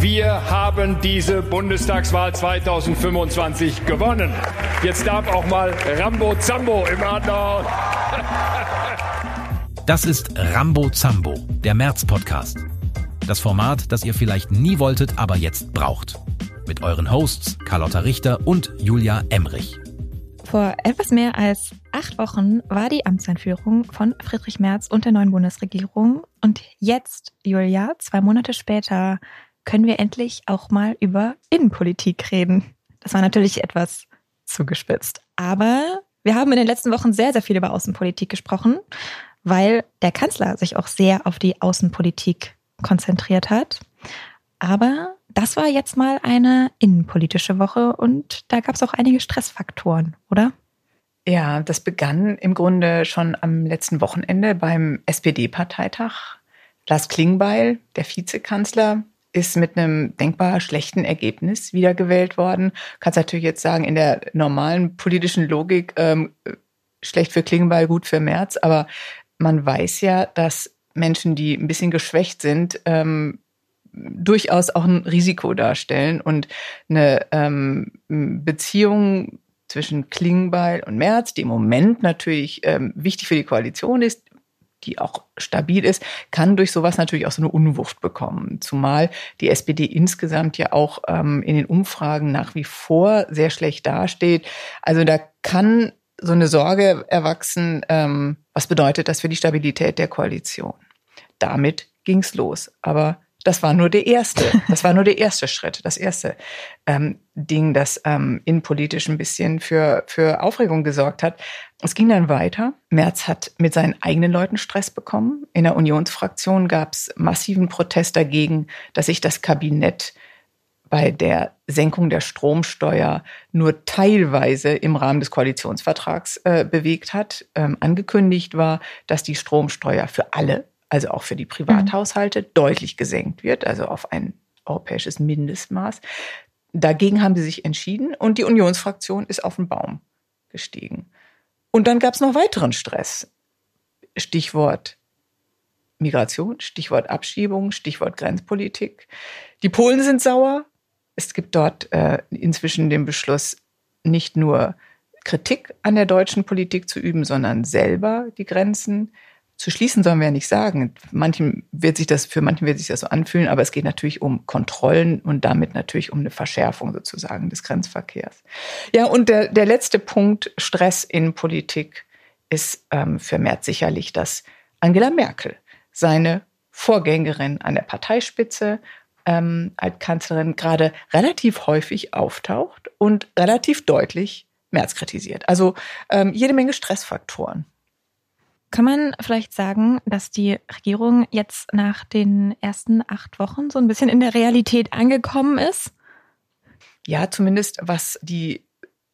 Wir haben diese Bundestagswahl 2025 gewonnen. Jetzt darf auch mal Rambo Zambo im Adler. Das ist Rambo Zambo, der März-Podcast. Das Format, das ihr vielleicht nie wolltet, aber jetzt braucht. Mit euren Hosts Carlotta Richter und Julia Emmerich. Vor etwas mehr als 8 Wochen war die Amtseinführung von Friedrich Merz und der neuen Bundesregierung. Und jetzt, Julia, 2 Monate später, können wir endlich auch mal über Innenpolitik reden. Das war natürlich etwas zugespitzt. Aber wir haben in den letzten Wochen sehr, sehr viel über Außenpolitik gesprochen, weil der Kanzler sich auch sehr auf die Außenpolitik konzentriert hat. Aber das war jetzt mal eine innenpolitische Woche und da gab es auch einige Stressfaktoren, oder? Ja, das begann im Grunde schon am letzten Wochenende beim SPD-Parteitag. Lars Klingbeil, der Vizekanzler, ist mit einem denkbar schlechten Ergebnis wiedergewählt worden. Kannst natürlich jetzt sagen, in der normalen politischen Logik schlecht für Klingbeil, gut für Merz. Aber man weiß ja, dass Menschen, die ein bisschen geschwächt sind, durchaus auch ein Risiko darstellen. Und eine Beziehung zwischen Klingbeil und Merz, die im Moment natürlich wichtig für die Koalition ist, die auch stabil ist, kann durch sowas natürlich auch so eine Unwucht bekommen. Zumal die SPD insgesamt ja auch in den Umfragen nach wie vor sehr schlecht dasteht. Also da kann so eine Sorge erwachsen, was bedeutet das für die Stabilität der Koalition? Damit ging's los. Aber das war nur der erste Schritt, das erste Ding, das innenpolitisch ein bisschen für Aufregung gesorgt hat. Es ging dann weiter. Merz hat mit seinen eigenen Leuten Stress bekommen. In der Unionsfraktion gab es massiven Protest dagegen, dass sich das Kabinett bei der Senkung der Stromsteuer nur teilweise im Rahmen des Koalitionsvertrags bewegt hat. Angekündigt war, dass die Stromsteuer für alle, also auch für die Privathaushalte, deutlich gesenkt wird, also auf ein europäisches Mindestmaß. Dagegen haben sie sich entschieden und die Unionsfraktion ist auf den Baum gestiegen. Und dann gab es noch weiteren Stress. Stichwort Migration, Stichwort Abschiebung, Stichwort Grenzpolitik. Die Polen sind sauer. Es gibt dort inzwischen den Beschluss, nicht nur Kritik an der deutschen Politik zu üben, sondern selber die Grenzen zu schließen, sollen wir ja nicht sagen. Für manchen wird sich das so anfühlen, aber es geht natürlich um Kontrollen und damit natürlich um eine Verschärfung sozusagen des Grenzverkehrs. Ja, und der letzte Punkt, Stress in Politik, ist für Merz sicherlich, dass Angela Merkel, seine Vorgängerin an der Parteispitze, als Kanzlerin gerade relativ häufig auftaucht und relativ deutlich Merz kritisiert. Also jede Menge Stressfaktoren. Kann man vielleicht sagen, dass die Regierung jetzt nach den ersten 8 Wochen so ein bisschen in der Realität angekommen ist? Ja, zumindest was die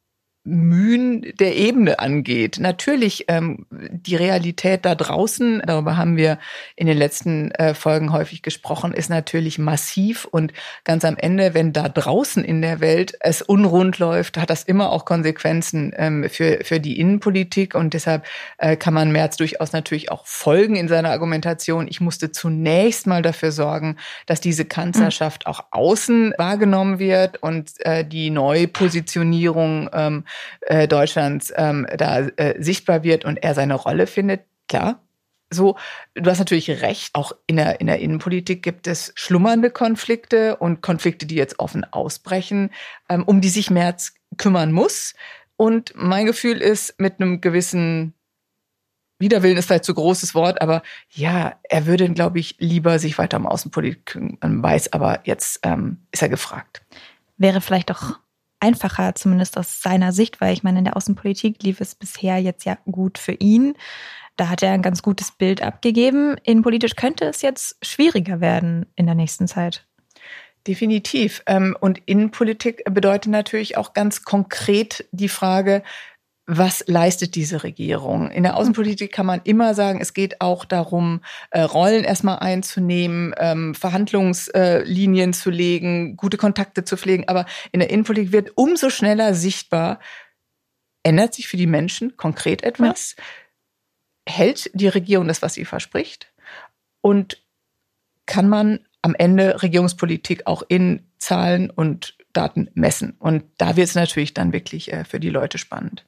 Mühen der Ebene angeht. Natürlich, die Realität da draußen, darüber haben wir in den letzten Folgen häufig gesprochen, ist natürlich massiv und ganz am Ende, wenn da draußen in der Welt es unrund läuft, hat das immer auch Konsequenzen für die Innenpolitik und deshalb kann man Merz durchaus natürlich auch folgen in seiner Argumentation. Ich musste zunächst mal dafür sorgen, dass diese Kanzlerschaft auch außen wahrgenommen wird und die Neupositionierung Deutschlands sichtbar wird und er seine Rolle findet. Klar, so, du hast natürlich recht, auch in der Innenpolitik gibt es schlummernde Konflikte und Konflikte, die jetzt offen ausbrechen, um die sich Merz kümmern muss. Und mein Gefühl ist, mit einem gewissen Widerwillen ist vielleicht zu großes Wort, aber ja, er würde, glaube ich, lieber sich weiter um Außenpolitik kümmern, weiß, aber jetzt ist er gefragt. Wäre vielleicht doch einfacher, zumindest aus seiner Sicht, weil ich meine, in der Außenpolitik lief es bisher jetzt ja gut für ihn. Da hat er ein ganz gutes Bild abgegeben. Innenpolitisch könnte es jetzt schwieriger werden in der nächsten Zeit. Definitiv. Und Innenpolitik bedeutet natürlich auch ganz konkret die Frage, was leistet diese Regierung? In der Außenpolitik kann man immer sagen, es geht auch darum, Rollen erstmal einzunehmen, Verhandlungslinien zu legen, gute Kontakte zu pflegen. Aber in der Innenpolitik wird umso schneller sichtbar, ändert sich für die Menschen konkret etwas? Ja. Hält die Regierung das, was sie verspricht? Und kann man am Ende Regierungspolitik auch in Zahlen und Daten messen. Und da wird es natürlich dann wirklich für die Leute spannend.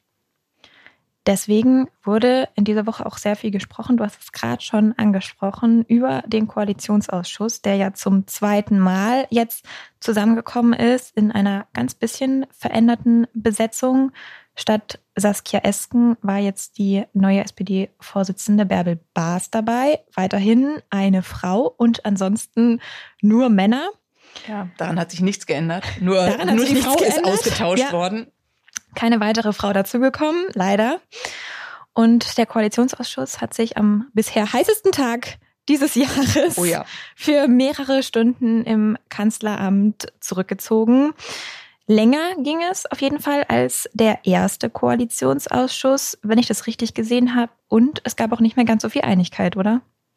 Deswegen wurde in dieser Woche auch sehr viel gesprochen, du hast es gerade schon angesprochen, über den Koalitionsausschuss, der ja zum 2. Mal jetzt zusammengekommen ist in einer ganz bisschen veränderten Besetzung. Statt Saskia Esken war jetzt die neue SPD-Vorsitzende Bärbel Baas dabei. Weiterhin eine Frau und ansonsten nur Männer. Ja, daran hat sich nichts geändert. Nur die Frau ist ausgetauscht worden. Keine weitere Frau dazugekommen, leider. Und der Koalitionsausschuss hat sich am bisher heißesten Tag dieses Jahres für mehrere Stunden im Kanzleramt zurückgezogen. Länger ging es auf jeden Fall als der erste Koalitionsausschuss, wenn ich das richtig gesehen habe. Und es gab auch nicht mehr ganz so viel Einigkeit, oder?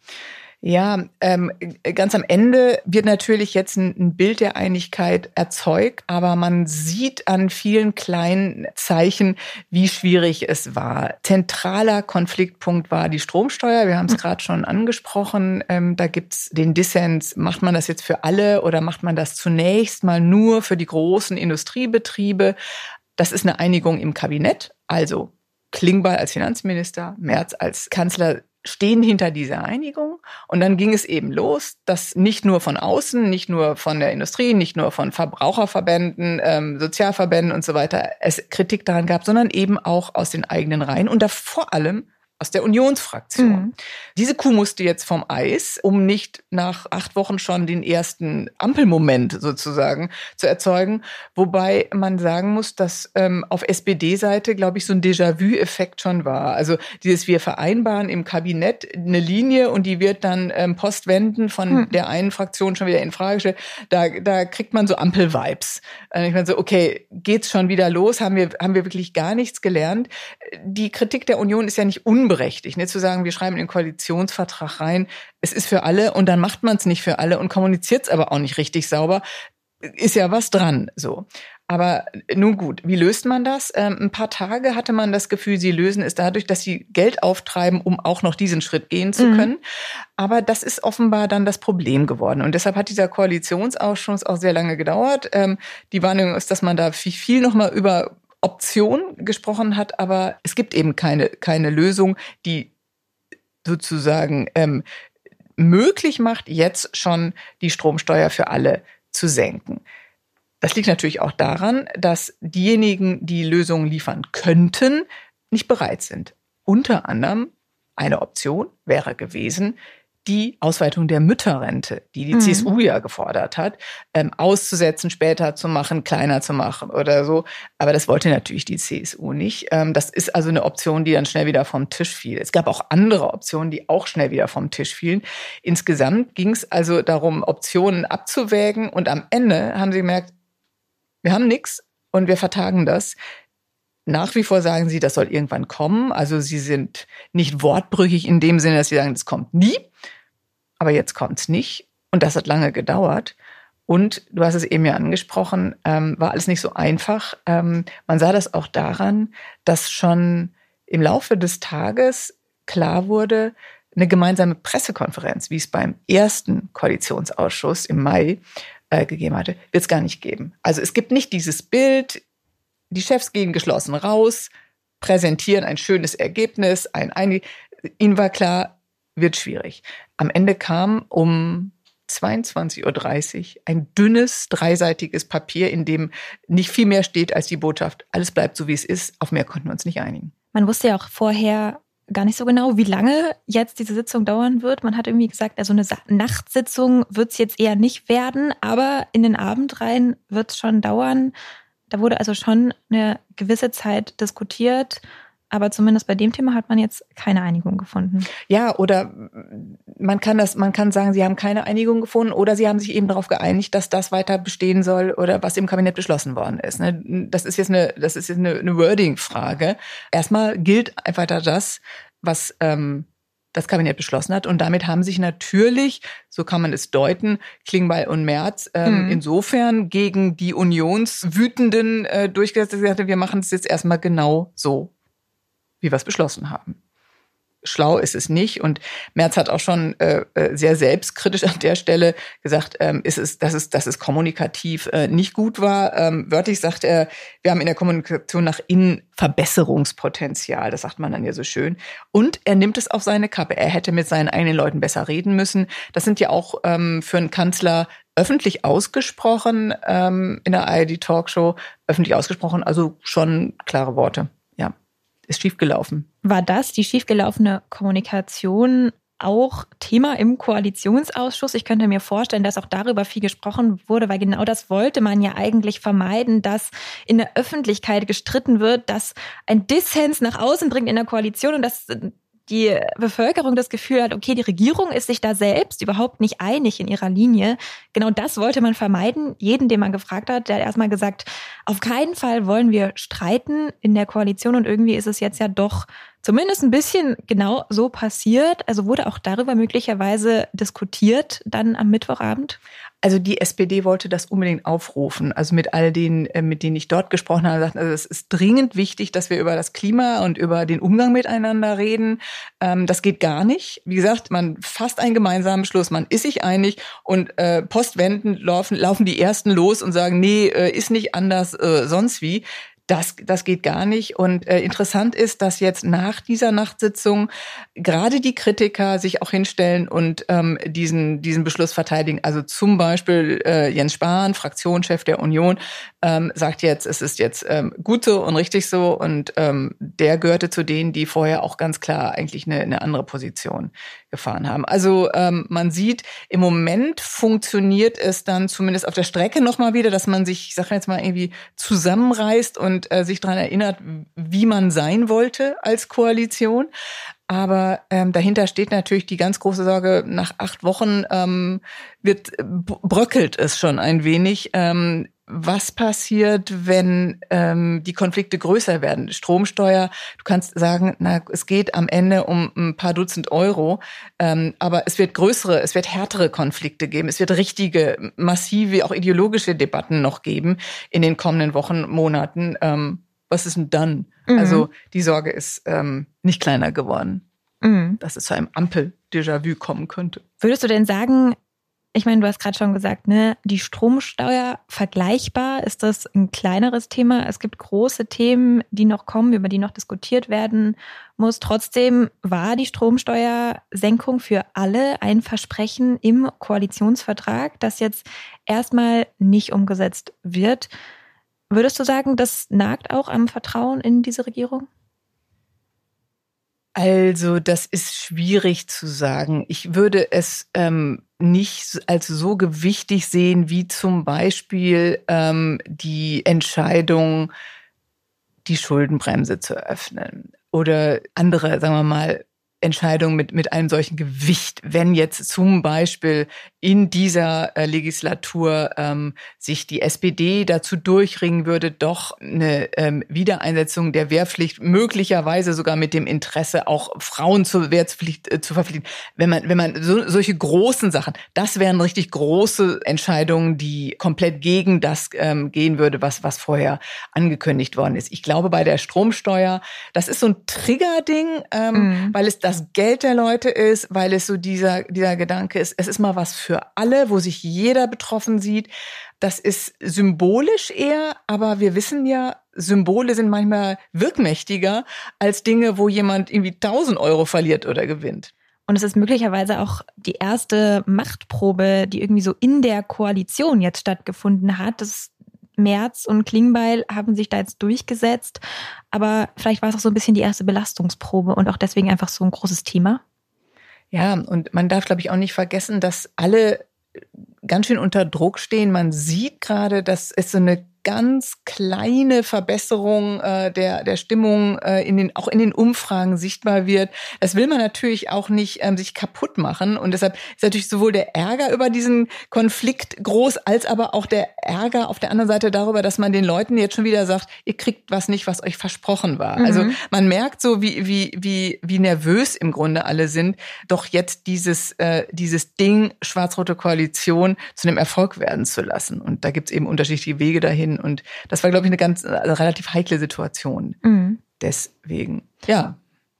Ja, ganz am Ende wird natürlich jetzt ein Bild der Einigkeit erzeugt, aber man sieht an vielen kleinen Zeichen, wie schwierig es war. Zentraler Konfliktpunkt war die Stromsteuer. Wir haben es gerade schon angesprochen. Da gibt's den Dissens, macht man das jetzt für alle oder macht man das zunächst mal nur für die großen Industriebetriebe? Das ist eine Einigung im Kabinett. Also Klingbeil als Finanzminister, Merz als Kanzler stehen hinter dieser Einigung. Und dann ging es eben los, dass nicht nur von außen, nicht nur von der Industrie, nicht nur von Verbraucherverbänden, Sozialverbänden und so weiter es Kritik daran gab, sondern eben auch aus den eigenen Reihen und da vor allem aus der Unionsfraktion. Mhm. Diese Kuh musste jetzt vom Eis, um nicht nach 8 Wochen schon den ersten Ampelmoment sozusagen zu erzeugen. Wobei man sagen muss, dass auf SPD-Seite, glaube ich, so ein Déjà-vu-Effekt schon war. Also dieses, wir vereinbaren im Kabinett eine Linie und die wird dann postwendend von der einen Fraktion schon wieder in Frage gestellt. Da kriegt man so Ampel-Vibes. Ich meine so, okay, geht's schon wieder los? Haben wir wirklich gar nichts gelernt? Die Kritik der Union ist ja nicht unberechtigt, ne, zu sagen, wir schreiben in den Koalitionsvertrag rein, es ist für alle und dann macht man es nicht für alle und kommuniziert es aber auch nicht richtig sauber, ist ja was dran, so. Aber nun gut, wie löst man das? Ein paar Tage hatte man das Gefühl, sie lösen es dadurch, dass sie Geld auftreiben, um auch noch diesen Schritt gehen zu können. Aber das ist offenbar dann das Problem geworden. Und deshalb hat dieser Koalitionsausschuss auch sehr lange gedauert. Die Wahrnehmung ist, dass man da viel noch mal über Option gesprochen hat, aber es gibt eben keine Lösung, die sozusagen möglich macht, jetzt schon die Stromsteuer für alle zu senken. Das liegt natürlich auch daran, dass diejenigen, die Lösungen liefern könnten, nicht bereit sind. Unter anderem eine Option wäre gewesen, die Ausweitung der Mütterrente, die CSU ja gefordert hat, auszusetzen, später zu machen, kleiner zu machen oder so. Aber das wollte natürlich die CSU nicht. Das ist also eine Option, die dann schnell wieder vom Tisch fiel. Es gab auch andere Optionen, die auch schnell wieder vom Tisch fielen. Insgesamt ging es also darum, Optionen abzuwägen. Und am Ende haben sie gemerkt, wir haben nichts und wir vertagen das. Nach wie vor sagen sie, das soll irgendwann kommen. Also sie sind nicht wortbrüchig in dem Sinne, dass sie sagen, das kommt nie. Aber jetzt kommt's nicht. Und das hat lange gedauert. Und du hast es eben ja angesprochen, war alles nicht so einfach. Man sah das auch daran, dass schon im Laufe des Tages klar wurde, eine gemeinsame Pressekonferenz, wie es beim ersten Koalitionsausschuss im Mai gegeben hatte, wird es gar nicht geben. Also es gibt nicht dieses Bild, die Chefs gehen geschlossen raus, präsentieren ein schönes Ergebnis, ihnen war klar, wird schwierig. Am Ende kam um 22:30 Uhr ein dünnes, dreiseitiges Papier, in dem nicht viel mehr steht als die Botschaft, alles bleibt so, wie es ist, auf mehr konnten wir uns nicht einigen. Man wusste ja auch vorher gar nicht so genau, wie lange jetzt diese Sitzung dauern wird. Man hat irgendwie gesagt, also eine Nachtsitzung wird es jetzt eher nicht werden, aber in den Abend rein wird es schon dauern. Da wurde also schon eine gewisse Zeit diskutiert. Aber zumindest bei dem Thema hat man jetzt keine Einigung gefunden. Ja, oder man kann sagen, sie haben keine Einigung gefunden oder sie haben sich eben darauf geeinigt, dass das weiter bestehen soll oder was im Kabinett beschlossen worden ist. Das ist jetzt eine Wording-Frage. Erstmal gilt einfach das, was das Kabinett beschlossen hat. Und damit haben sich natürlich, so kann man es deuten, Klingbeil und Merz insofern gegen die Unionswütenden durchgesetzt, dass sie sagte, wir machen es jetzt erstmal genau so, wie wir es beschlossen haben. schlau ist es nicht. Und Merz hat auch schon sehr selbstkritisch an der Stelle gesagt, dass es kommunikativ nicht gut war. Wörtlich sagt er, wir haben in der Kommunikation nach innen Verbesserungspotenzial. Das sagt man dann ja so schön. Und er nimmt es auf seine Kappe. Er hätte mit seinen eigenen Leuten besser reden müssen. Das sind ja auch für einen Kanzler öffentlich ausgesprochen, in der ARD-Talkshow, öffentlich ausgesprochen, also schon klare Worte. Ja, ist schiefgelaufen. War das, die schiefgelaufene Kommunikation, auch Thema im Koalitionsausschuss? Ich könnte mir vorstellen, dass auch darüber viel gesprochen wurde, weil genau das wollte man ja eigentlich vermeiden, dass in der Öffentlichkeit gestritten wird, dass ein Dissens nach außen dringt in der Koalition und dass die Bevölkerung das Gefühl hat, okay, die Regierung ist sich da selbst überhaupt nicht einig in ihrer Linie. Genau das wollte man vermeiden. Jeden, den man gefragt hat, der hat erstmal gesagt, auf keinen Fall wollen wir streiten in der Koalition. Und irgendwie ist es jetzt ja doch zumindest ein bisschen genau so passiert. Also wurde auch darüber möglicherweise diskutiert dann am Mittwochabend? Also die SPD wollte das unbedingt aufrufen. Also mit all denen, mit denen ich dort gesprochen habe, sagten, also es ist dringend wichtig, dass wir über das Klima und über den Umgang miteinander reden. Das geht gar nicht. Wie gesagt, man fasst einen gemeinsamen Beschluss, man ist sich einig und postwendend laufen die Ersten los und sagen, nee, ist nicht anders, sonst wie. Das geht gar nicht. Und interessant ist, dass jetzt nach dieser Nachtsitzung gerade die Kritiker sich auch hinstellen und diesen Beschluss verteidigen. Also zum Beispiel Jens Spahn, Fraktionschef der Union, sagt jetzt, es ist jetzt gut so und richtig so. Und der gehörte zu denen, die vorher auch ganz klar eigentlich eine andere Position gefahren haben. Also man sieht, im Moment funktioniert es dann zumindest auf der Strecke nochmal wieder, dass man sich, ich sage jetzt mal, irgendwie zusammenreißt und sich daran erinnert, wie man sein wollte als Koalition. Aber dahinter steht natürlich die ganz große Sorge, nach 8 Wochen bröckelt es schon ein wenig. Was passiert, wenn die Konflikte größer werden? Stromsteuer, du kannst sagen, na, es geht am Ende um ein paar Dutzend Euro, aber es wird härtere Konflikte geben. Es wird richtige, massive, auch ideologische Debatten noch geben in den kommenden Wochen, Monaten. Was ist denn dann? Mhm. Also die Sorge ist nicht kleiner geworden, dass es zu einem Ampel-Déjà-vu kommen könnte. Würdest du denn sagen, ich meine, du hast gerade schon gesagt, ne, die Stromsteuer vergleichbar, ist das ein kleineres Thema? Es gibt große Themen, die noch kommen, über die noch diskutiert werden muss. Trotzdem war die Stromsteuersenkung für alle ein Versprechen im Koalitionsvertrag, das jetzt erstmal nicht umgesetzt wird. Würdest du sagen, das nagt auch am Vertrauen in diese Regierung? Also, das ist schwierig zu sagen. Ich würde es nicht als so gewichtig sehen, wie zum Beispiel die Entscheidung, die Schuldenbremse zu öffnen. Oder andere, sagen wir mal, Entscheidungen mit einem solchen Gewicht, wenn jetzt zum Beispiel in dieser Legislatur sich die SPD dazu durchringen würde, doch eine Wiedereinsetzung der Wehrpflicht, möglicherweise sogar mit dem Interesse, auch Frauen zur Wehrpflicht zu verpflichten. Wenn man solche großen Sachen, das wären richtig große Entscheidungen, die komplett gegen das gehen würde, was vorher angekündigt worden ist. Ich glaube, bei der Stromsteuer, das ist so ein Triggerding, weil es das Geld der Leute ist, weil es so dieser Gedanke ist, es ist mal was für alle, wo sich jeder betroffen sieht. Das ist symbolisch eher, aber wir wissen ja, Symbole sind manchmal wirkmächtiger als Dinge, wo jemand irgendwie 1.000 Euro verliert oder gewinnt. Und es ist möglicherweise auch die erste Machtprobe, die irgendwie so in der Koalition jetzt stattgefunden hat. Merz und Klingbeil haben sich da jetzt durchgesetzt, aber vielleicht war es auch so ein bisschen die erste Belastungsprobe und auch deswegen einfach so ein großes Thema. Ja, und man darf, glaube ich, auch nicht vergessen, dass alle ganz schön unter Druck stehen. Man sieht gerade, dass es so eine ganz kleine Verbesserung der Stimmung auch in den Umfragen sichtbar wird. Das will man natürlich auch nicht sich kaputt machen. Und deshalb ist natürlich sowohl der Ärger über diesen Konflikt groß, als aber auch der Ärger auf der anderen Seite darüber, dass man den Leuten jetzt schon wieder sagt, ihr kriegt was nicht, was euch versprochen war. Also man merkt so, wie nervös im Grunde alle sind, doch jetzt dieses Ding schwarz-rote Koalition zu einem Erfolg werden zu lassen. Und da gibt's eben unterschiedliche Wege dahin. Und das war, glaube ich, eine relativ heikle Situation. Deswegen, ja.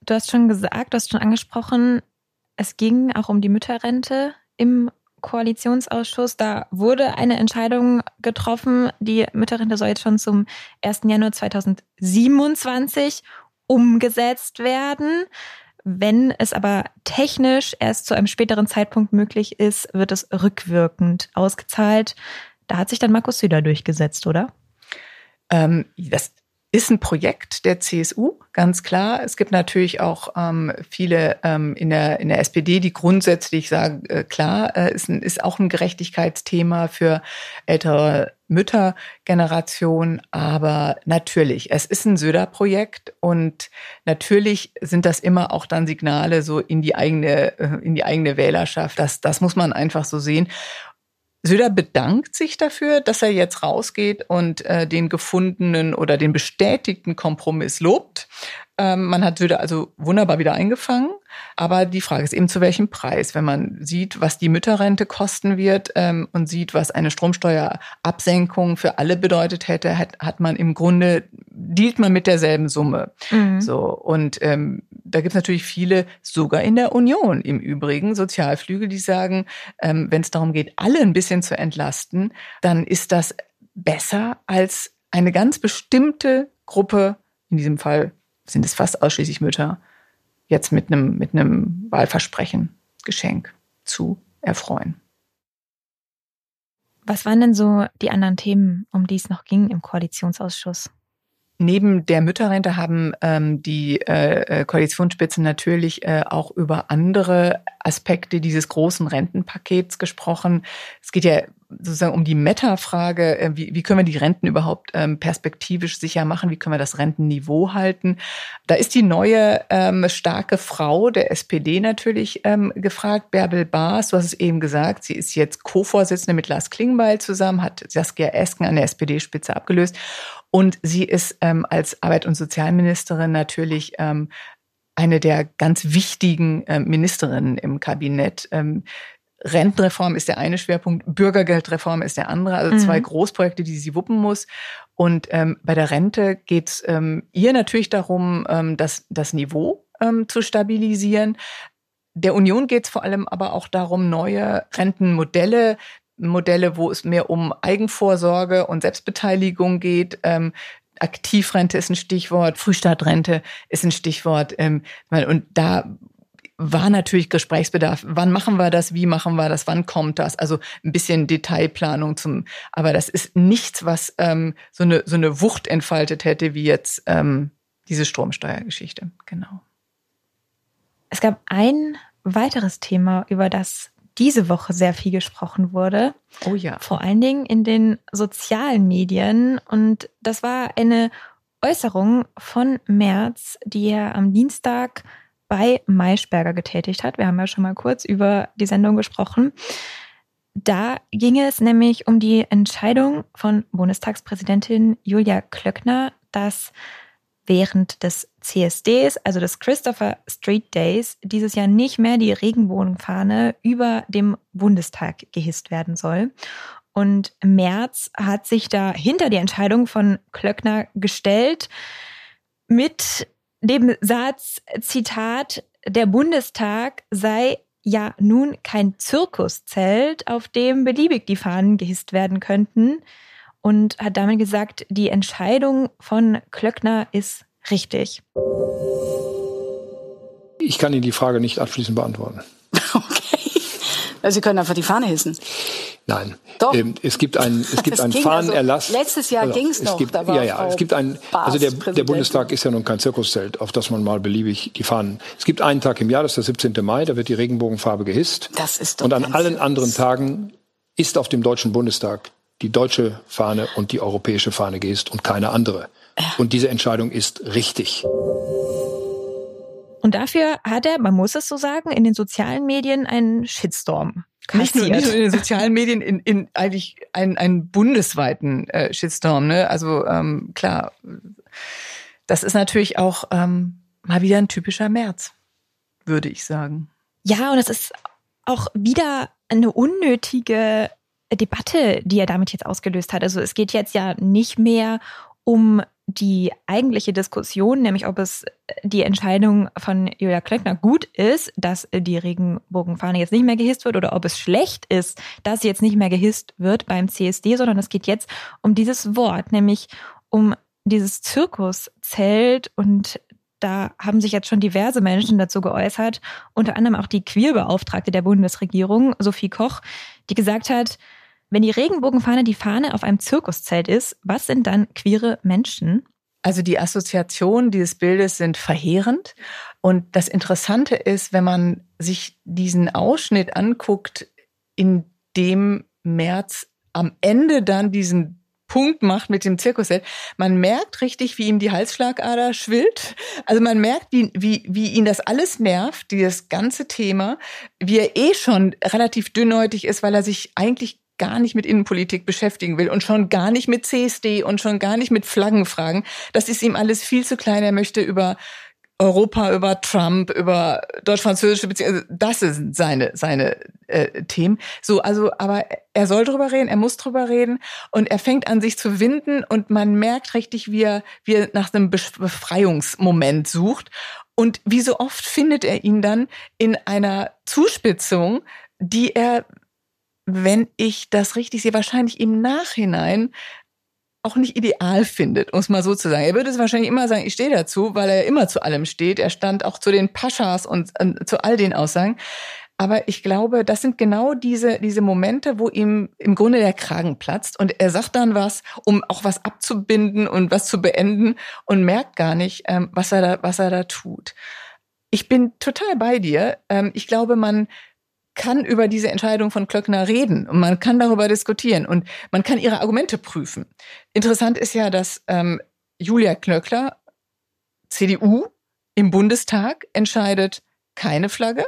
Du hast schon gesagt, du hast schon angesprochen, es ging auch um die Mütterrente im Koalitionsausschuss. Da wurde eine Entscheidung getroffen. Die Mütterrente soll jetzt schon zum 1. Januar 2027 umgesetzt werden. Wenn es aber technisch erst zu einem späteren Zeitpunkt möglich ist, wird es rückwirkend ausgezahlt. Da hat sich dann Markus Söder durchgesetzt, oder? Das ist ein Projekt der CSU, ganz klar. Es gibt natürlich auch viele in der SPD, die grundsätzlich sagen, klar, ist auch ein Gerechtigkeitsthema für ältere Müttergeneration. Aber natürlich, es ist ein Söder-Projekt und natürlich sind das immer auch dann Signale so in die eigene Wählerschaft. Das muss man einfach so sehen. Söder bedankt sich dafür, dass er jetzt rausgeht und den gefundenen oder den bestätigten Kompromiss lobt. Man hat Söder also wunderbar wieder eingefangen. Aber die Frage ist eben, zu welchem Preis? Wenn man sieht, was die Mütterrente kosten wird und sieht, was eine Stromsteuerabsenkung für alle bedeutet hätte, hat man im Grunde, dealt man mit derselben Summe. Mhm. So, und da gibt es natürlich viele, sogar in der Union im Übrigen, Sozialflügel, die sagen, wenn es darum geht, alle ein bisschen zu entlasten, dann ist das besser als eine ganz bestimmte Gruppe, in diesem Fall sind es fast ausschließlich Mütter, jetzt mit einem Wahlversprechen, Geschenk zu erfreuen. Was waren denn so die anderen Themen, um die es noch ging im Koalitionsausschuss? Neben der Mütterrente haben die Koalitionsspitzen natürlich auch über andere Aspekte dieses großen Rentenpakets gesprochen. Es geht ja sozusagen um die Meta-Frage, wie können wir die Renten überhaupt perspektivisch sicher machen, wie können wir das Rentenniveau halten. Da ist die neue starke Frau der SPD natürlich gefragt, Bärbel Baas, du hast es eben gesagt, sie ist jetzt Co-Vorsitzende mit Lars Klingbeil zusammen, hat Saskia Esken an der SPD-Spitze abgelöst. Und sie ist als Arbeit- und Sozialministerin natürlich eine der ganz wichtigen Ministerinnen im Kabinett. Rentenreform ist der eine Schwerpunkt, Bürgergeldreform ist der andere, also zwei Großprojekte, die sie wuppen muss. Und bei der Rente geht es ihr natürlich darum, das Niveau zu stabilisieren. Der Union geht es vor allem aber auch darum, neue Rentenmodelle, wo es mehr um Eigenvorsorge und Selbstbeteiligung geht. Aktivrente ist ein Stichwort, Frühstartrente ist ein Stichwort. Und da war natürlich Gesprächsbedarf. Wann machen wir das? Wie machen wir das? Wann kommt das? Also ein bisschen Detailplanung aber das ist nichts, was so eine Wucht entfaltet hätte, wie jetzt diese Stromsteuergeschichte. Genau. Es gab ein weiteres Thema, über das diese Woche sehr viel gesprochen wurde. Oh ja. Vor allen Dingen in den sozialen Medien. Und das war eine Äußerung von Merz, die er am Dienstag bei Maischberger getätigt hat. Wir haben ja schon mal kurz über die Sendung gesprochen. Da ging es nämlich um die Entscheidung von Bundestagspräsidentin Julia Klöckner, dass während des CSDs, also des Christopher Street Days, dieses Jahr nicht mehr die Regenbogenfahne über dem Bundestag gehisst werden soll. Und Merz hat sich da hinter die Entscheidung von Klöckner gestellt mit dem Satz, Zitat, der Bundestag sei ja nun kein Zirkuszelt, auf dem beliebig die Fahnen gehisst werden könnten. Und hat damit gesagt, die Entscheidung von Klöckner ist richtig. Ich kann Ihnen die Frage nicht abschließend beantworten. Okay. Also Sie können einfach die Fahne hissen. Nein. Doch. Es gibt einen Fahnenerlass. Also, letztes Jahr ging es noch. Da war es gibt der Bundestag ist ja nun kein Zirkuszelt, auf das man mal beliebig die Fahnen. Es gibt einen Tag im Jahr, das ist der 17. Mai, da wird die Regenbogenfarbe gehisst. Das ist doch und an allen anderen Tagen ist auf dem Deutschen Bundestag die deutsche Fahne und die europäische Fahne gehisst und keine andere. Und diese Entscheidung ist richtig. Und dafür hat er, man muss es so sagen, in den sozialen Medien einen Shitstorm kassiert. Nicht nur in den sozialen Medien, in eigentlich einen bundesweiten Shitstorm. Ne? Also klar, das ist natürlich auch mal wieder ein typischer Merz, würde ich sagen. Ja, und es ist auch wieder eine unnötige Debatte, die er damit jetzt ausgelöst hat. Also es geht jetzt ja nicht mehr um die eigentliche Diskussion, nämlich ob es die Entscheidung von Julia Klöckner gut ist, dass die Regenbogenfahne jetzt nicht mehr gehisst wird oder ob es schlecht ist, dass sie jetzt nicht mehr gehisst wird beim CSD, sondern es geht jetzt um dieses Wort, nämlich um dieses Zirkuszelt, und da haben sich jetzt schon diverse Menschen dazu geäußert, unter anderem auch die Queerbeauftragte der Bundesregierung, Sophie Koch, die gesagt hat, wenn die Regenbogenfahne die Fahne auf einem Zirkuszelt ist, was sind dann queere Menschen? Also die Assoziationen dieses Bildes sind verheerend. Und das Interessante ist, wenn man sich diesen Ausschnitt anguckt, in dem Merz am Ende dann diesen Punkt macht mit dem Zirkuszelt, man merkt richtig, wie ihm die Halsschlagader schwillt. Also man merkt, wie ihn das alles nervt, dieses ganze Thema, wie er schon relativ dünnhäutig ist, weil er sich eigentlich gar nicht mit Innenpolitik beschäftigen will und schon gar nicht mit CSD und schon gar nicht mit Flaggenfragen. Das ist ihm alles viel zu klein. Er möchte über Europa, über Trump, über deutsch-französische Beziehungen, das sind seine Themen. So, also, aber er soll drüber reden, er muss drüber reden, und er fängt an, sich zu winden, und man merkt richtig, wie er nach einem Befreiungsmoment sucht. Und wie so oft findet er ihn dann in einer Zuspitzung, die er, wenn ich das richtig sehe, wahrscheinlich im Nachhinein auch nicht ideal findet, um es mal so zu sagen. Er würde es wahrscheinlich immer sagen, ich stehe dazu, weil er immer zu allem steht. Er stand auch zu den Paschas und zu all den Aussagen. Aber ich glaube, das sind genau diese Momente, wo ihm im Grunde der Kragen platzt, und er sagt dann was, um auch was abzubinden und was zu beenden, und merkt gar nicht, was er da tut. Ich bin total bei dir. Ich glaube, man kann über diese Entscheidung von Klöckner reden und man kann darüber diskutieren und man kann ihre Argumente prüfen. Interessant ist ja, dass Julia Klöckner, CDU, im Bundestag entscheidet keine Flagge.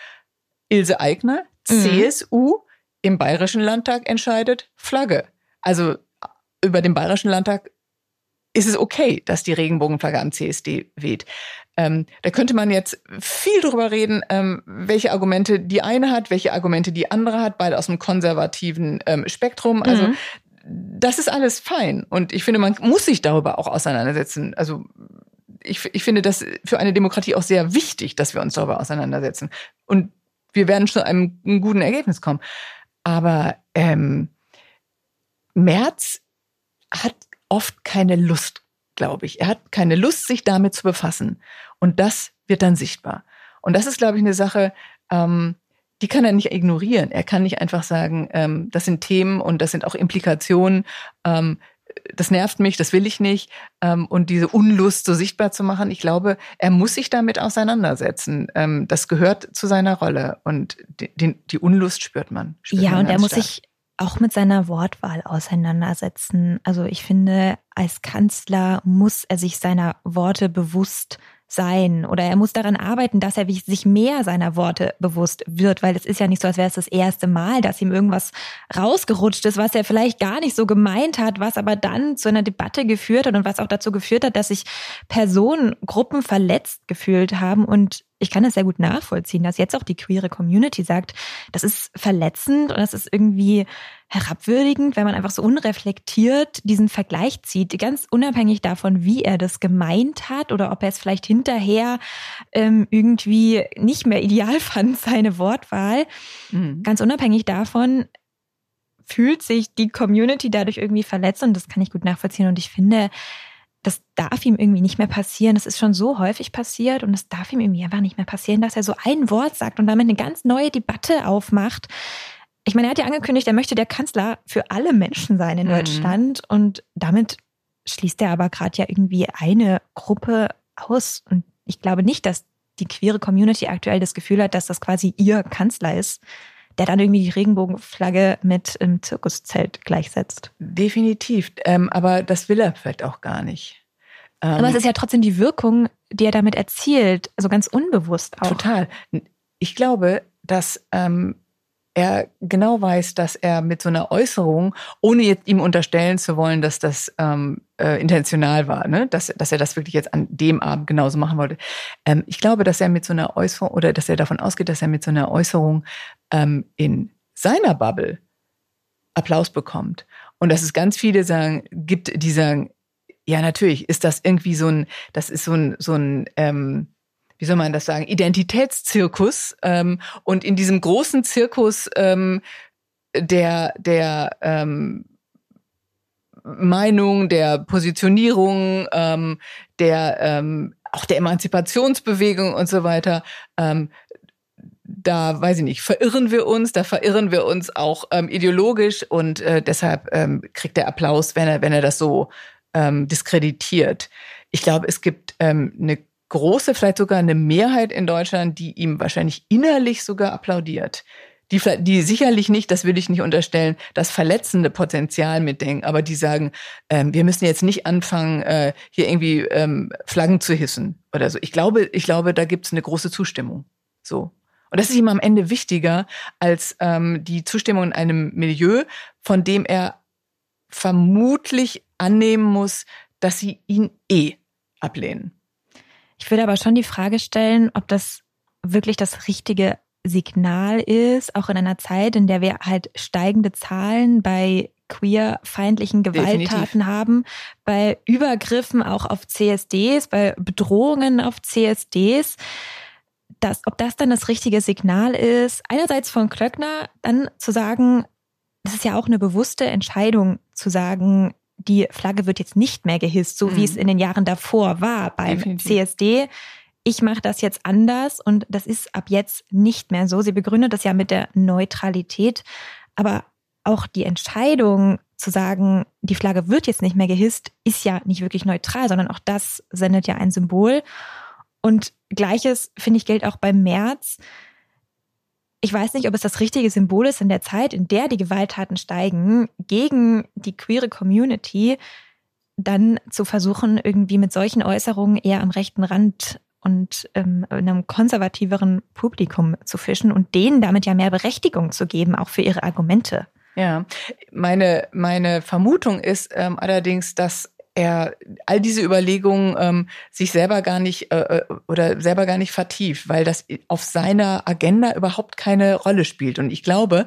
Ilse Aigner, CSU, im Bayerischen Landtag entscheidet Flagge. Also über den Bayerischen Landtag ist es okay, dass die Regenbogenflagge am CSD weht. Da könnte man jetzt viel drüber reden, welche Argumente die eine hat, welche Argumente die andere hat, beide aus dem konservativen Spektrum. Also das ist alles fein. Und ich finde, man muss sich darüber auch auseinandersetzen. Also ich finde das für eine Demokratie auch sehr wichtig, dass wir uns darüber auseinandersetzen. Und wir werden schon zu einem guten Ergebnis kommen. Aber Merz hat oft keine Lust, glaube ich. Er hat keine Lust, sich damit zu befassen. Und das wird dann sichtbar. Und das ist, glaube ich, eine Sache, die kann er nicht ignorieren. Er kann nicht einfach sagen, das sind Themen und das sind auch Implikationen, das nervt mich, das will ich nicht. Und diese Unlust so sichtbar zu machen, ich glaube, er muss sich damit auseinandersetzen. Das gehört zu seiner Rolle. Und die Unlust spürt man. Ja, und er muss sich auch mit seiner Wortwahl auseinandersetzen. Also ich finde, als Kanzler muss er sich seiner Worte bewusst sein, oder er muss daran arbeiten, dass er sich mehr seiner Worte bewusst wird, weil es ist ja nicht so, als wäre es das erste Mal, dass ihm irgendwas rausgerutscht ist, was er vielleicht gar nicht so gemeint hat, was aber dann zu einer Debatte geführt hat und was auch dazu geführt hat, dass sich Personengruppen verletzt gefühlt haben. Und ich kann das sehr gut nachvollziehen, dass jetzt auch die queere Community sagt, das ist verletzend und das ist irgendwie herabwürdigend, wenn man einfach so unreflektiert diesen Vergleich zieht, ganz unabhängig davon, wie er das gemeint hat oder ob er es vielleicht hinterher irgendwie nicht mehr ideal fand, seine Wortwahl. Ganz unabhängig davon fühlt sich die Community dadurch irgendwie verletzt, und das kann ich gut nachvollziehen. Und ich finde, das darf ihm irgendwie nicht mehr passieren. Das ist schon so häufig passiert und es darf ihm irgendwie einfach nicht mehr passieren, dass er so ein Wort sagt und damit eine ganz neue Debatte aufmacht. Ich meine, er hat ja angekündigt, er möchte der Kanzler für alle Menschen sein in Deutschland, und damit schließt er aber gerade ja irgendwie eine Gruppe aus. Und ich glaube nicht, dass die queere Community aktuell das Gefühl hat, dass das quasi ihr Kanzler ist, der dann irgendwie die Regenbogenflagge mit im Zirkuszelt gleichsetzt. Definitiv, aber das will er vielleicht auch gar nicht. Aber es ist ja trotzdem die Wirkung, die er damit erzielt, also ganz unbewusst auch. Total. Ich glaube, dass er genau weiß, dass er mit so einer Äußerung, ohne jetzt ihm unterstellen zu wollen, dass das intentional war, ne? Dass er das wirklich jetzt an dem Abend genauso machen wollte. Ich glaube, dass er mit so einer Äußerung, oder dass er davon ausgeht, dass er mit so einer Äußerung in seiner Bubble Applaus bekommt. Und dass es ganz viele gibt, die sagen, Ja, natürlich ist das irgendwie so ein wie soll man das sagen, Identitätszirkus. Und in diesem großen Zirkus der Meinung, der Positionierung, auch der Emanzipationsbewegung und so weiter, da, weiß ich nicht, verirren wir uns auch ideologisch und deshalb kriegt er Applaus, wenn er das so diskreditiert. Ich glaube, es gibt eine große, vielleicht sogar eine Mehrheit in Deutschland, die ihm wahrscheinlich innerlich sogar applaudiert. Die sicherlich nicht, das will ich nicht unterstellen, das verletzende Potenzial mitdenken, aber die sagen, wir müssen jetzt nicht anfangen, hier irgendwie Flaggen zu hissen oder so. Ich glaube, da gibt es eine große Zustimmung. So. Und das ist ihm am Ende wichtiger als die Zustimmung in einem Milieu, von dem er vermutlich annehmen muss, dass sie ihn ablehnen. Ich würde aber schon die Frage stellen, ob das wirklich das richtige Signal ist, auch in einer Zeit, in der wir halt steigende Zahlen bei queerfeindlichen Gewalttaten haben, bei Übergriffen auch auf CSDs, bei Bedrohungen auf CSDs, ob das dann das richtige Signal ist, einerseits von Klöckner, dann zu sagen, das ist ja auch eine bewusste Entscheidung, zu sagen, die Flagge wird jetzt nicht mehr gehisst, so wie es in den Jahren davor war beim CSD. Ich mache das jetzt anders und das ist ab jetzt nicht mehr so. Sie begründet das ja mit der Neutralität, aber auch die Entscheidung zu sagen, die Flagge wird jetzt nicht mehr gehisst, ist ja nicht wirklich neutral, sondern auch das sendet ja ein Symbol. Und Gleiches, finde ich, gilt auch beim Merz. Ich weiß nicht, ob es das richtige Symbol ist in der Zeit, in der die Gewalttaten steigen, gegen die queere Community, dann zu versuchen, irgendwie mit solchen Äußerungen eher am rechten Rand und in einem konservativeren Publikum zu fischen und denen damit ja mehr Berechtigung zu geben, auch für ihre Argumente. Ja, meine Vermutung ist allerdings, dass er all diese Überlegungen sich selber gar nicht vertieft, weil das auf seiner Agenda überhaupt keine Rolle spielt. Und ich glaube,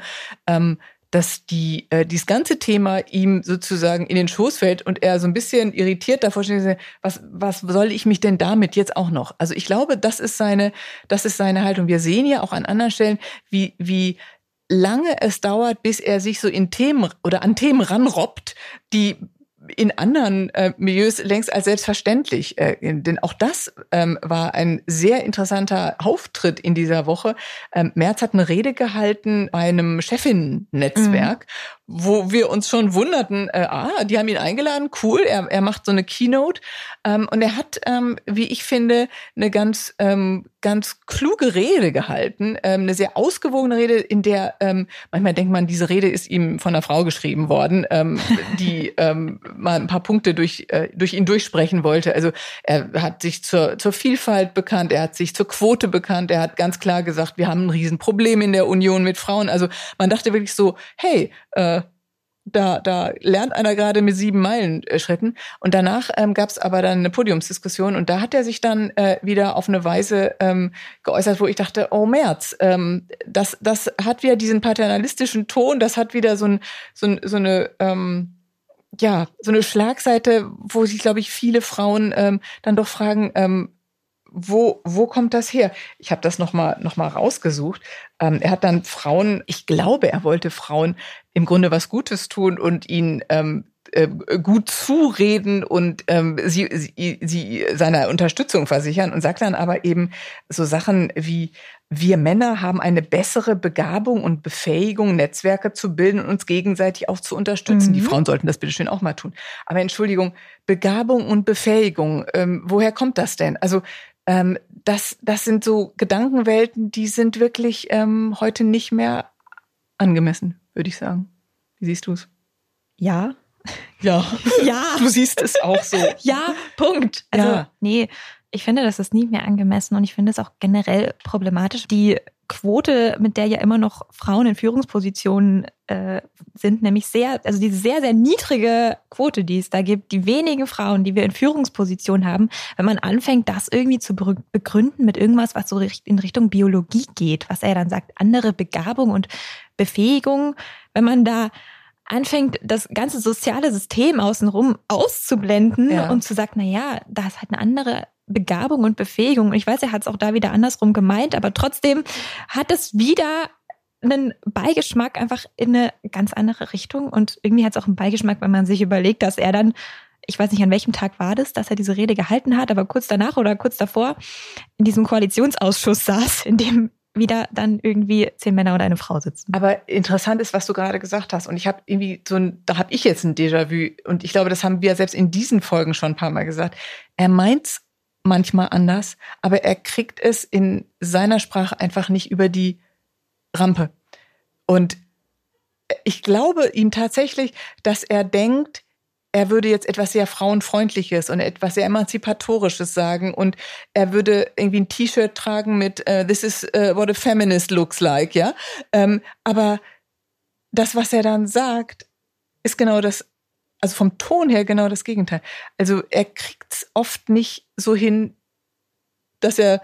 dass dieses ganze Thema ihm sozusagen in den Schoß fällt und er so ein bisschen irritiert davor steht, was soll ich mich denn damit jetzt auch noch? Also ich glaube, das ist seine Haltung. Wir sehen ja auch an anderen Stellen, wie lange es dauert, bis er sich so an Themen ranrobbt, die in anderen Milieus längst als selbstverständlich. Denn auch das war ein sehr interessanter Auftritt in dieser Woche. Merz hat eine Rede gehalten bei einem Chefinnen-Netzwerk, wo wir uns schon wunderten, die haben ihn eingeladen, cool, er macht so eine Keynote. Und er hat, wie ich finde, eine ganz kluge Rede gehalten, eine sehr ausgewogene Rede, in der manchmal denkt man, diese Rede ist ihm von einer Frau geschrieben worden, die mal ein paar Punkte durch ihn durchsprechen wollte. Also er hat sich zur Vielfalt bekannt, er hat sich zur Quote bekannt, er hat ganz klar gesagt, wir haben ein Riesenproblem in der Union mit Frauen. Also man dachte wirklich so, hey, da lernt einer gerade mit 7 Meilen Schritten. Und danach gab es aber dann eine Podiumsdiskussion und da hat er sich dann wieder auf eine Weise geäußert, wo ich dachte, oh Merz, das hat wieder diesen paternalistischen Ton, das hat wieder so eine Schlagseite, wo sich, glaube ich, viele Frauen dann doch fragen, wo kommt das her? Ich habe das noch mal rausgesucht. Er hat dann Frauen, ich glaube, er wollte Frauen im Grunde was Gutes tun und ihnen gut zureden und sie seiner Unterstützung versichern und sagt dann aber eben so Sachen wie: Wir Männer haben eine bessere Begabung und Befähigung, Netzwerke zu bilden und uns gegenseitig auch zu unterstützen. Die Frauen sollten das bitteschön auch mal tun. Aber Entschuldigung, Begabung und Befähigung, woher kommt das denn? Also das sind so Gedankenwelten, die sind wirklich heute nicht mehr angemessen, würde ich sagen. Wie siehst du es? Ja. Ja. Ja. Du siehst es auch so. Ja, Punkt. Also, nee, ich finde, das ist nicht mehr angemessen und ich finde es auch generell problematisch. Die Quote, mit der ja immer noch Frauen in Führungspositionen sind, nämlich diese sehr, sehr niedrige Quote, die es da gibt, die wenigen Frauen, die wir in Führungspositionen haben, wenn man anfängt, das irgendwie zu begründen mit irgendwas, was so in Richtung Biologie geht, was er dann sagt, andere Begabung und Befähigung, wenn man da anfängt, das ganze soziale System außenrum auszublenden und zu sagen, naja, da ist halt eine andere Begabung und Befähigung. Und ich weiß, er hat es auch da wieder andersrum gemeint, aber trotzdem hat es wieder einen Beigeschmack einfach in eine ganz andere Richtung. Und irgendwie hat es auch einen Beigeschmack, wenn man sich überlegt, dass er dann, ich weiß nicht, an welchem Tag war das, dass er diese Rede gehalten hat, aber kurz danach oder kurz davor in diesem Koalitionsausschuss saß, in dem wieder dann irgendwie 10 Männer und eine Frau sitzen. Aber interessant ist, was du gerade gesagt hast. Und ich habe irgendwie da habe ich jetzt ein Déjà-vu. Und ich glaube, das haben wir selbst in diesen Folgen schon ein paar Mal gesagt. Er meint's manchmal anders, aber er kriegt es in seiner Sprache einfach nicht über die Rampe. Und ich glaube ihm tatsächlich, dass er denkt, er würde jetzt etwas sehr Frauenfreundliches und etwas sehr Emanzipatorisches sagen und er würde irgendwie ein T-Shirt tragen mit This is what a feminist looks like, ja. Aber das, was er dann sagt, ist genau das, also vom Ton her genau das Gegenteil. Also er kriegt's oft nicht so hin, dass er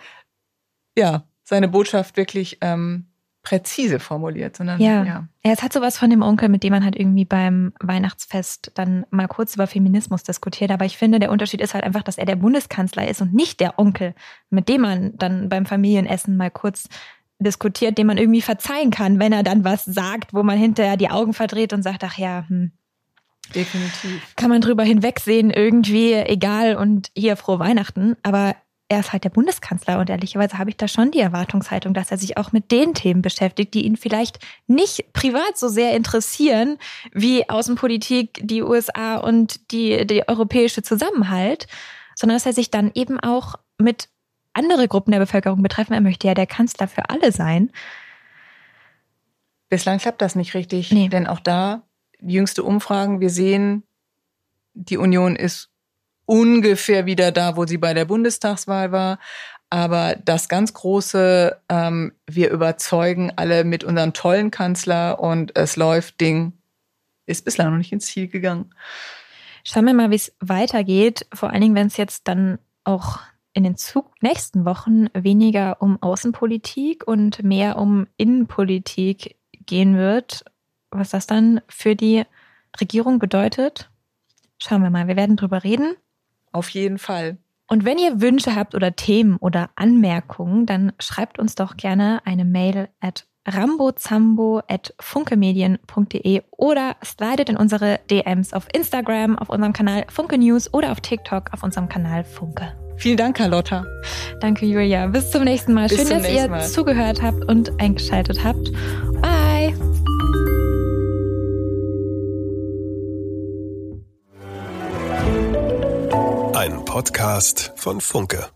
seine Botschaft wirklich präzise formuliert, sondern ja. Es hat sowas von dem Onkel, mit dem man halt irgendwie beim Weihnachtsfest dann mal kurz über Feminismus diskutiert. Aber ich finde, der Unterschied ist halt einfach, dass er der Bundeskanzler ist und nicht der Onkel, mit dem man dann beim Familienessen mal kurz diskutiert, dem man irgendwie verzeihen kann, wenn er dann was sagt, wo man hinterher die Augen verdreht und sagt, ach ja, definitiv. Kann man drüber hinwegsehen, irgendwie, egal und hier frohe Weihnachten. Aber er ist halt der Bundeskanzler und ehrlicherweise habe ich da schon die Erwartungshaltung, dass er sich auch mit den Themen beschäftigt, die ihn vielleicht nicht privat so sehr interessieren wie Außenpolitik, die USA und die europäische Zusammenhalt, sondern dass er sich dann eben auch mit andere Gruppen der Bevölkerung betreffen. Er möchte ja der Kanzler für alle sein. Bislang klappt das nicht richtig, denn auch da, jüngste Umfragen, wir sehen, die Union ist ungefähr wieder da, wo sie bei der Bundestagswahl war. Aber das ganz große, wir überzeugen alle mit unserem tollen Kanzler und es läuft Ding, ist bislang noch nicht ins Ziel gegangen. Schauen wir mal, wie es weitergeht. Vor allen Dingen, wenn es jetzt dann auch in den nächsten Wochen weniger um Außenpolitik und mehr um Innenpolitik gehen wird. Was das dann für die Regierung bedeutet, schauen wir mal. Wir werden drüber reden. Auf jeden Fall. Und wenn ihr Wünsche habt oder Themen oder Anmerkungen, dann schreibt uns doch gerne eine Mail at rambozambo@funkemedien.de oder slidet in unsere DMs auf Instagram, auf unserem Kanal Funke News oder auf TikTok auf unserem Kanal Funke. Vielen Dank, Carlotta. Danke, Julia. Bis zum nächsten Mal. Schön, dass ihr zugehört habt und eingeschaltet habt. Bye. Ein Podcast von Funke.